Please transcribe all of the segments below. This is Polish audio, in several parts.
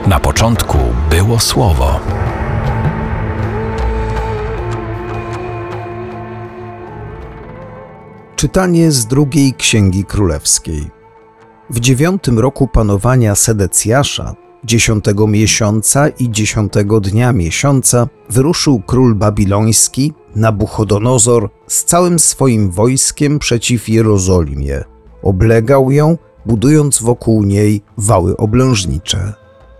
Na początku było Słowo. Czytanie z drugiej Księgi Królewskiej. W 9 roku panowania Sedecjasza, 10 miesiąca i 10 dnia miesiąca, wyruszył król babiloński Nabuchodonozor z całym swoim wojskiem przeciw Jerozolimie. Oblegał ją, budując wokół niej wały oblężnicze.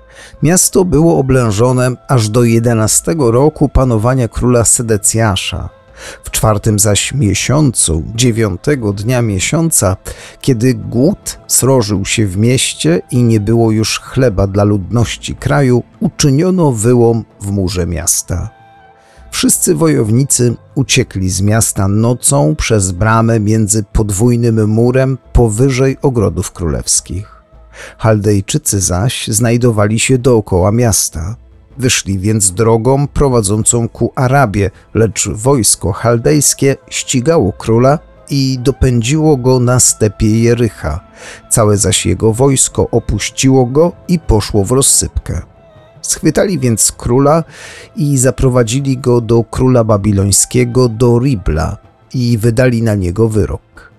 Miasto było oblężone aż do 11 roku panowania króla Sedecjasza. W 4 zaś miesiącu, 9 dnia miesiąca, kiedy głód srożył się w mieście i nie było już chleba dla ludności kraju, uczyniono wyłom w murze miasta. Wszyscy wojownicy uciekli z miasta nocą przez bramę między podwójnym murem powyżej ogrodów królewskich. Chaldejczycy zaś znajdowali się dookoła miasta. Wyszli więc drogą prowadzącą ku Arabie, lecz wojsko chaldejskie ścigało króla i dopędziło go na stepie Jericha. Całe zaś jego wojsko opuściło go i poszło w rozsypkę. Schwytali więc króla i zaprowadzili go do króla babilońskiego, do Ribla, i wydali na niego wyrok.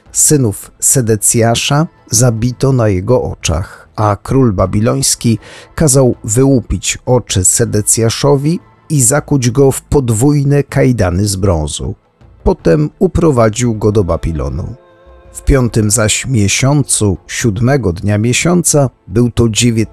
Synów Sedecjasza zabito na jego oczach, a król babiloński kazał wyłupić oczy Sedecjaszowi i zakuć go w podwójne kajdany z brązu. Potem uprowadził go do Babilonu. W 5 zaś miesiącu, 7 dnia miesiąca, był to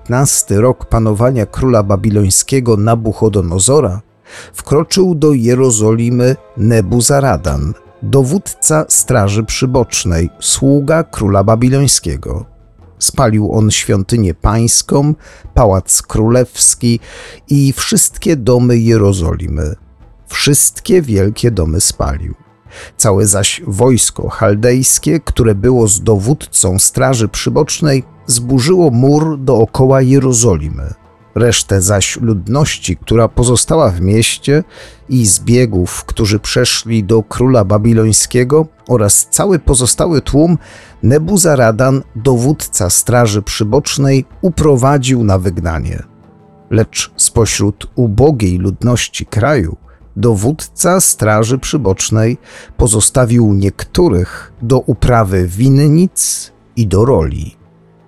19 rok panowania króla babilońskiego Nabuchodonozora, wkroczył do Jerozolimy Nebuzaradan, dowódca straży przybocznej, sługa króla babilońskiego. Spalił on świątynię pańską, pałac królewski i wszystkie domy Jerozolimy. Wszystkie wielkie domy spalił. Całe zaś wojsko chaldejskie, które było z dowódcą straży przybocznej, zburzyło mur dookoła Jerozolimy. Resztę zaś ludności, która pozostała w mieście, i zbiegów, którzy przeszli do króla babilońskiego, oraz cały pozostały tłum, Nebuzaradan, dowódca straży przybocznej, uprowadził na wygnanie. Lecz spośród ubogiej ludności kraju dowódca straży przybocznej pozostawił niektórych do uprawy winnic i do roli.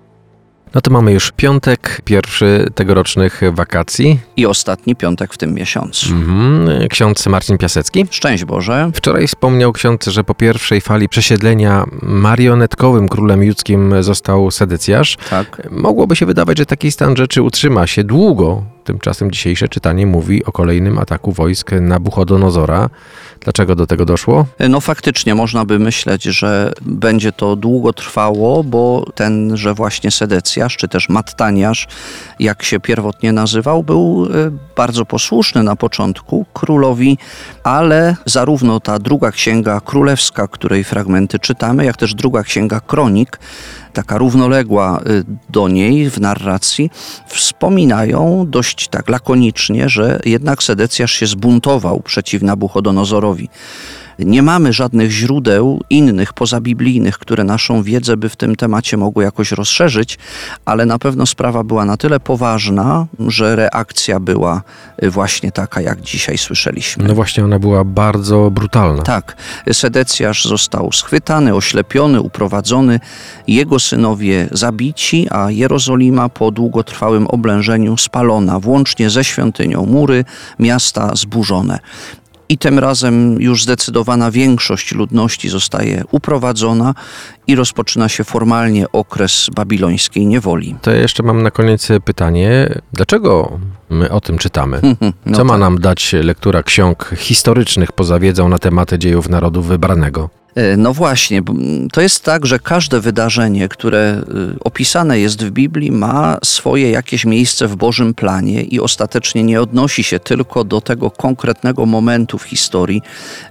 No to mamy już piątek, pierwszy tegorocznych wakacji. I ostatni piątek w tym miesiącu. Ksiądz Marcin Piasecki. Szczęść Boże. Wczoraj wspomniał ksiądz, że po pierwszej fali przesiedlenia marionetkowym królem judzkim został Sedecjasz. Tak. Mogłoby się wydawać, że taki stan rzeczy utrzyma się długo. Tymczasem dzisiejsze czytanie mówi o kolejnym ataku wojsk Nabuchodonozora. Dlaczego do tego doszło? No faktycznie można by myśleć, że będzie to długo trwało, bo tenże właśnie Sedecjasz, czy też Mattaniasz, jak się pierwotnie nazywał, był bardzo posłuszny na początku królowi, ale zarówno ta druga księga królewska, której fragmenty czytamy, jak też druga księga kronik, taka równoległa do niej w narracji, wspominają dość tak lakonicznie, że jednak Sedecjasz się zbuntował przeciw Nabuchodonozorowi. Nie mamy żadnych źródeł innych pozabiblijnych, które naszą wiedzę by w tym temacie mogły jakoś rozszerzyć, ale na pewno sprawa była na tyle poważna, że reakcja była właśnie taka, jak dzisiaj słyszeliśmy. No właśnie, ona była bardzo brutalna. Tak. Sedecjasz został schwytany, oślepiony, uprowadzony, jego synowie zabici, a Jerozolima po długotrwałym oblężeniu spalona, włącznie ze świątynią, mury miasta zburzone. I tym razem już zdecydowana większość ludności zostaje uprowadzona i rozpoczyna się formalnie okres babilońskiej niewoli. To ja jeszcze mam na koniec pytanie, dlaczego my o tym czytamy? Co ma nam dać lektura ksiąg historycznych poza wiedzą na tematy dziejów narodu wybranego? No właśnie, to jest tak, że każde wydarzenie, które opisane jest w Biblii, ma swoje jakieś miejsce w Bożym planie i ostatecznie nie odnosi się tylko do tego konkretnego momentu w historii.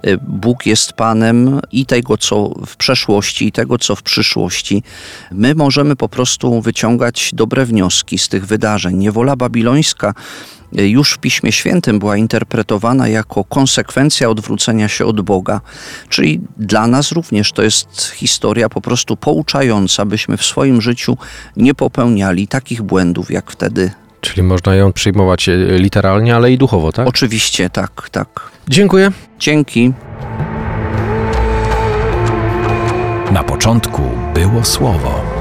Bóg jest Panem i tego, co w przeszłości, i tego, co w przyszłości. My możemy po prostu wyciągać dobre wnioski z tych wydarzeń. Niewola babilońska już w Piśmie Świętym była interpretowana jako konsekwencja odwrócenia się od Boga. Czyli dla nas również to jest historia po prostu pouczająca, byśmy w swoim życiu nie popełniali takich błędów, jak wtedy Czyli można ją przyjmować literalnie, ale i duchowo, tak? Oczywiście, tak. Dziękuję. Dzięki. Na początku było słowo.